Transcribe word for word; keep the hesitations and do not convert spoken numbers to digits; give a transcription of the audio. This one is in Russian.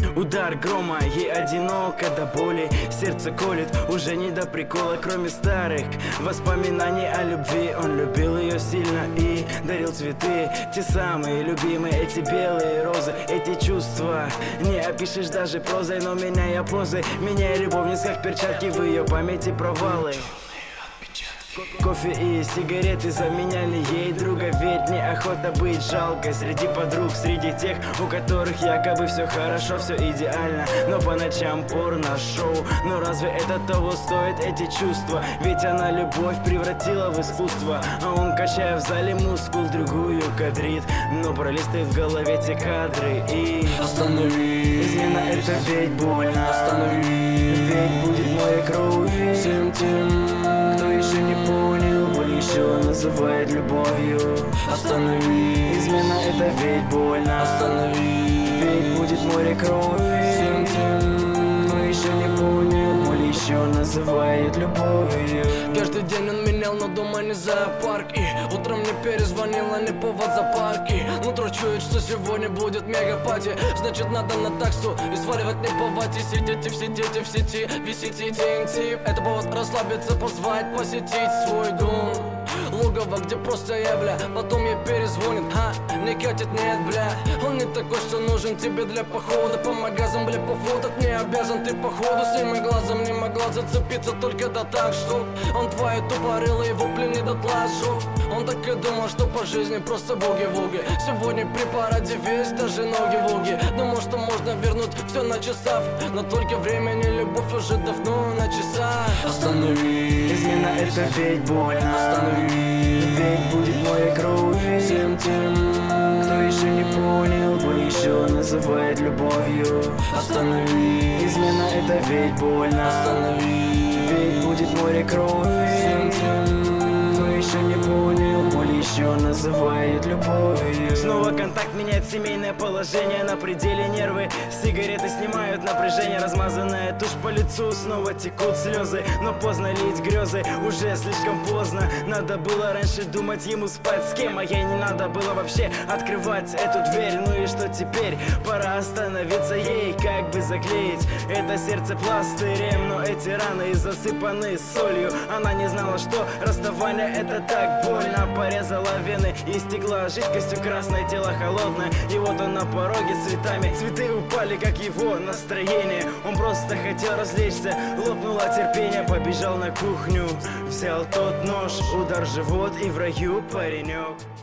удар грома, ей одиноко до боли. Сердце колет, уже не до прикола. Кроме старых воспоминаний о любви, он любил ее сильно и дарил цветы. Те самые любимые, эти белые розы. Эти чувства не опишешь даже прозой, но меняя позы, меняя любовниц, как перчатки, в ее памяти провалы. Кофе и сигареты заменяли ей друга, ведь неохота быть жалкой среди подруг, среди тех, у которых якобы все хорошо, все идеально, но по ночам порно-шоу. Но разве это того стоит, эти чувства? Ведь она любовь превратила в искусство, а он, качая в зале мускул, другую кадрит, но пролистывает в голове те кадры и... Останови, измена это ведь больно. Останови, ведь будет моей кровью всем тем, кто еще не понял, боль еще называет любовью. Останови, измена это ведь больно. Останови, ведь будет море крови всем тем, кто еще не понял, боль еще называет любовью. Каждый день он менял, но дома не зоопарк. И утром мне перезвонила, не повод за парки. Нутро чует, что сегодня будет мега-пати. Значит, надо на таксу и сваливать не по вате. Сидите все дети в сети, висите ти эн ти. Это повод расслабиться, позвать, посетить свой дом. Логово, где просто я, бля. Потом ей перезвонит, ха, не катит, нет, бля. Он не такой, что нужен тебе для похода. По магазам, бля, пофотать не обязан ты походу. Своим глазом не могла зацепиться только да так, что он твои тупорылые вопли не дотла сжег. Он так и думал, что по жизни просто буги-вуги. Сегодня при параде весь, даже ноги-вуги. Думал, что можно вернуть все на часах, но только времени любовь уже давно на часах. Останови, измена это ведь больно. Останови, ведь будет моей кровью всем тем, кто еще не понял, боль еще называет любовью. Останови, измена это ведь больно. Останови, ведь будет море крови всем тем, кто еще не понял, боль еще называет любовью. Снова контакт меняет семейное положение, на пределе нервы. Сигареты снимают напряжение, размазанная тушь по лицу, снова текут слезы. Но поздно лить грезы, уже слишком поздно. Надо было раньше думать, ему спать с кем, а ей не надо было вообще открывать эту дверь. Ну и что теперь? Пора остановиться, ей как бы заклеить это сердце пластырем. Но эти раны засыпаны солью. Она не знала, что расставание это так больно. Порезала вены и стекла жидкостью красной, тело холодное. И вот он на пороге с цветами. Цветы упали, как его настроение. Он просто хотел развлечься, лопнуло терпение. Побежал на кухню, взял тот нож, удар в живот и в раю паренек.